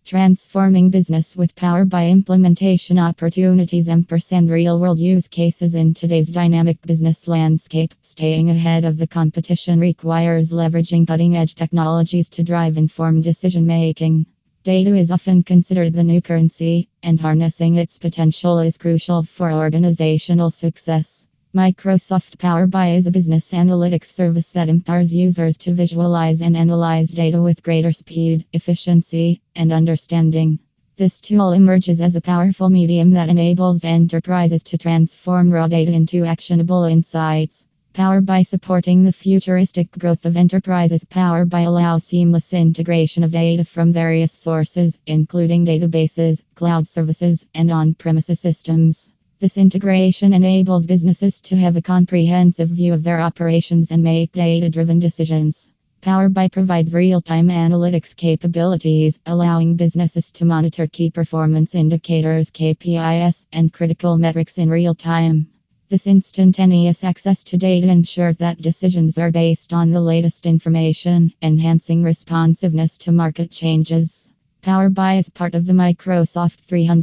Transforming business with Power BI implementation opportunities and real world use cases in today's dynamic business landscape. Staying ahead of the competition requires leveraging cutting edge technologies to drive informed decision making. Data is often considered the new currency, and harnessing its potential is crucial for organizational success. Microsoft Power BI is a business analytics service that empowers users to visualize and analyze data with greater speed, efficiency, and understanding. This tool emerges as a powerful medium that enables enterprises to transform raw data into actionable insights. Power BI supporting the futuristic growth of enterprises. Power BI allows seamless integration of data from various sources, including databases, cloud services, and on-premises systems. This integration enables businesses to have a comprehensive view of their operations and make data-driven decisions. Power BI provides real-time analytics capabilities, allowing businesses to monitor key performance indicators (KPIs) and critical metrics in real time. This instantaneous access to data ensures that decisions are based on the latest information, enhancing responsiveness to market changes. Power BI is part of the Microsoft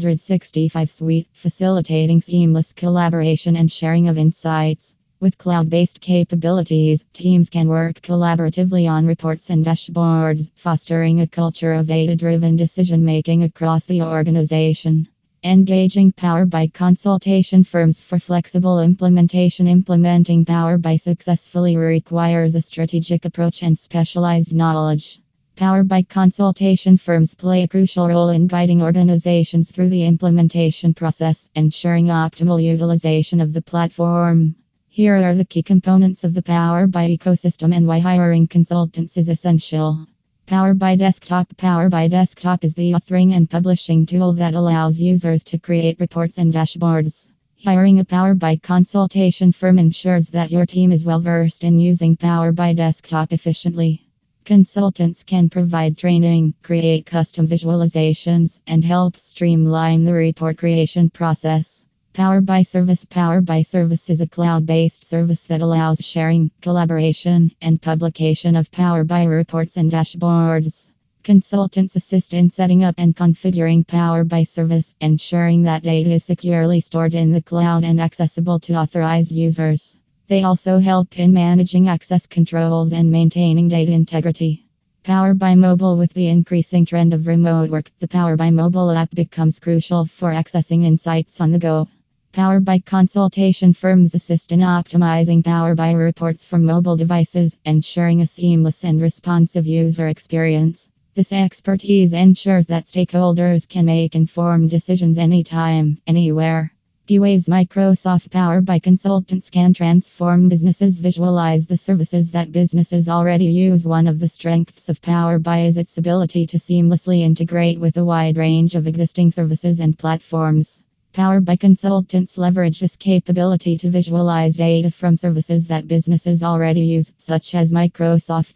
365 suite, facilitating seamless collaboration and sharing of insights. With cloud-based capabilities, teams can work collaboratively on reports and dashboards, fostering a culture of data-driven decision-making across the organization. Engaging Power BI consultation firms for flexible implementation. Implementing Power BI successfully requires a strategic approach and specialized knowledge. Power BI consultation firms play a crucial role in guiding organizations through the implementation process, ensuring optimal utilization of the platform. Here are the key components of the Power BI ecosystem and why hiring consultants is essential. Power BI Desktop. Power BI Desktop is the authoring and publishing tool that allows users to create reports and dashboards. Hiring a Power BI consultation firm ensures that your team is well versed in using Power BI Desktop efficiently. Consultants can provide training, create custom visualizations, and help streamline the report creation process. Power BI Service. Power BI Service is a cloud-based service that allows sharing, collaboration, and publication of Power BI reports and dashboards. Consultants assist in setting up and configuring Power BI Service, ensuring that data is securely stored in the cloud and accessible to authorized users. They also help in managing access controls and maintaining data integrity. Power BI Mobile. With the increasing trend of remote work, the Power BI mobile app becomes crucial for accessing insights on the go. Power BI consultation firms assist in optimizing Power BI reports for mobile devices, ensuring a seamless and responsive user experience. This expertise ensures that stakeholders can make informed decisions anytime, anywhere. Key ways Microsoft Power BI consultants can transform businesses. Visualize the services that businesses already use. One of the strengths of Power BI is its ability to seamlessly integrate with a wide range of existing services and platforms. Power BI consultants leverage this capability to visualize data from services that businesses already use, such as Microsoft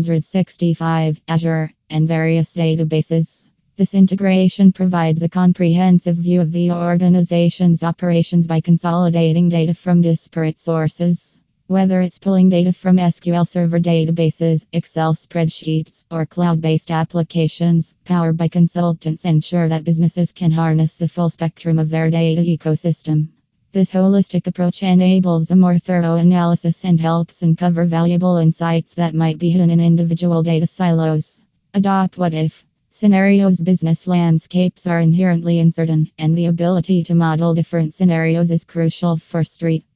365, Azure, and various databases. This integration provides a comprehensive view of the organization's operations by consolidating data from disparate sources. Whether it's pulling data from SQL Server databases, Excel spreadsheets, or cloud-based applications, Power BI consultants ensure that businesses can harness the full spectrum of their data ecosystem. This holistic approach enables a more thorough analysis and helps uncover valuable insights that might be hidden in individual data silos. Adopt what if scenarios. Business landscapes are inherently uncertain, and the ability to model different scenarios is crucial for